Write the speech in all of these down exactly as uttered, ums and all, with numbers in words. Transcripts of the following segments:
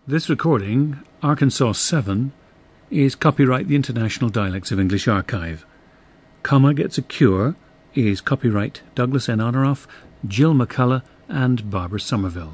This recording, Arkansas seven, is copyright the International Dialects of English Archive. Comma Gets a Cure is copyright Douglas N. Honoroff, Jill McCullough, and Barbara Somerville.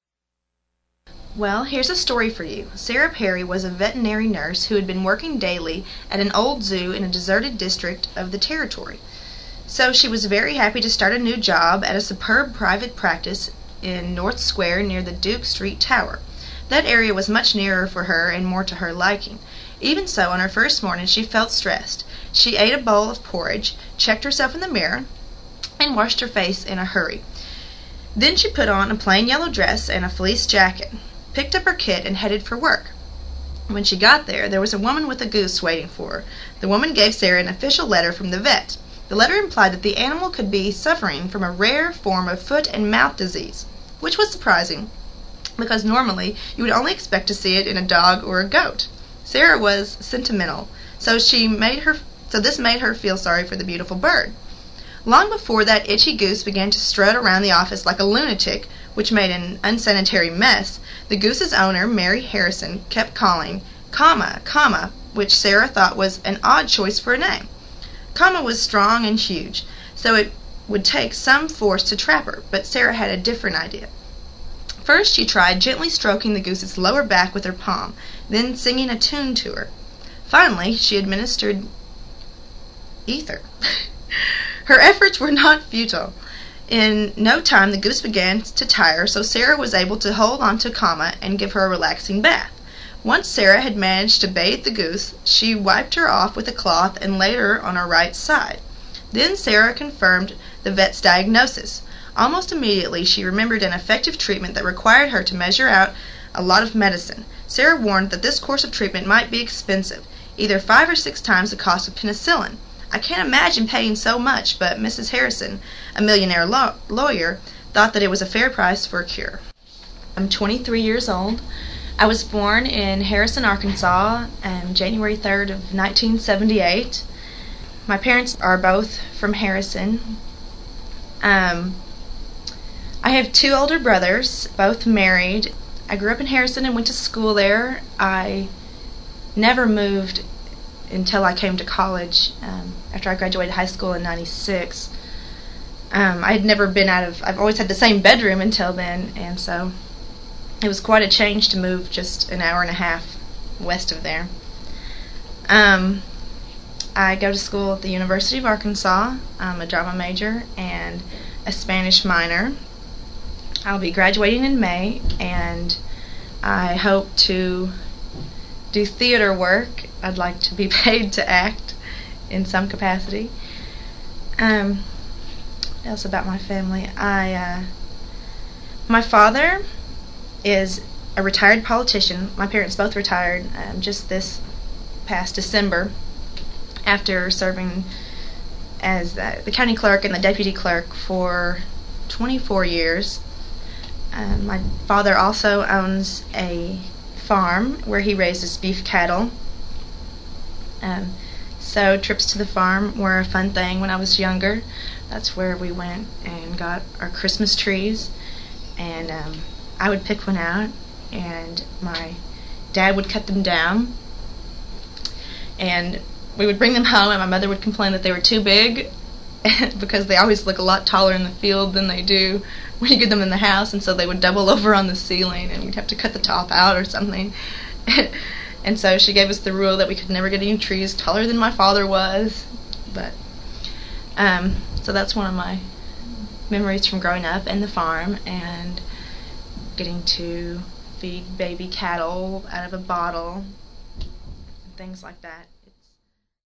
Well, here's a story for you. Sarah Perry was a veterinary nurse who had been working daily at an old zoo in a deserted district of the territory. So she was very happy to start a new job at a superb private practice in North Square near the Duke Street Tower. That area was much nearer for her and more to her liking. Even so, on her first morning she felt stressed. She ate a bowl of porridge, checked herself in the mirror, and washed her face in a hurry. Then she put on a plain yellow dress and a fleece jacket, picked up her kit, and headed for work. When she got there, there was a woman with a goose waiting for her. The woman gave Sarah an official letter from the vet. The letter implied that the animal could be suffering from a rare form of foot and mouth disease, which was surprising, because normally you would only expect to see it in a dog or a goat. Sarah was sentimental, so she made her so this made her feel sorry for the beautiful bird. Long before that itchy goose began to strut around the office like a lunatic, which made an unsanitary mess, the goose's owner, Mary Harrison, kept calling Comma, Comma, which Sarah thought was an odd choice for a name. Comma was strong and huge, so it would take some force to trap her, but Sarah had a different idea. First she tried gently stroking the goose's lower back with her palm, then singing a tune to her. Finally she administered ether. Her efforts were not futile. In no time the goose began to tire, so Sarah was able to hold on to Comma and give her a relaxing bath. Once Sarah had managed to bathe the goose, she wiped her off with a cloth and laid her on her right side. Then Sarah confirmed the vet's diagnosis. Almost immediately she remembered an effective treatment that required her to measure out a lot of medicine. Sarah warned that this course of treatment might be expensive, either five or six times the cost of penicillin. I can't imagine paying so much, but Missus Harrison, a millionaire law- lawyer, thought that it was a fair price for a cure. I'm twenty-three years old. I was born in Harrison, Arkansas on January third of nineteen seventy-eight. My parents are both from Harrison. Um... I have two older brothers, both married. I grew up in Harrison and went to school there. I never moved until I came to college, um, after I graduated high school in ninety-six. Um, I had never been out of, I've always had the same bedroom until then, and so it was quite a change to move just an hour and a half west of there. Um, I go to school at the University of Arkansas. I'm a drama major and a Spanish minor. I'll be graduating in May, and I hope to do theater work. I'd like to be paid to act in some capacity. Um, what else about my family? I, uh, my father is a retired politician. My parents both retired um, just this past December after serving as uh, the county clerk and the deputy clerk for twenty-four years. Um, my father also owns a farm where he raises beef cattle. Um, so trips to the farm were a fun thing when I was younger. That's where we went and got our Christmas trees. And um, I would pick one out, and my dad would cut them down. And we would bring them home, and my mother would complain that they were too big because they always look a lot taller in the field than they do when you get them in the house, and so they would double over on the ceiling, and we'd have to cut the top out or something. And so she gave us the rule that we could never get any trees taller than my father was. But um, so that's one of my memories from growing up and the farm and getting to feed baby cattle out of a bottle and things like that.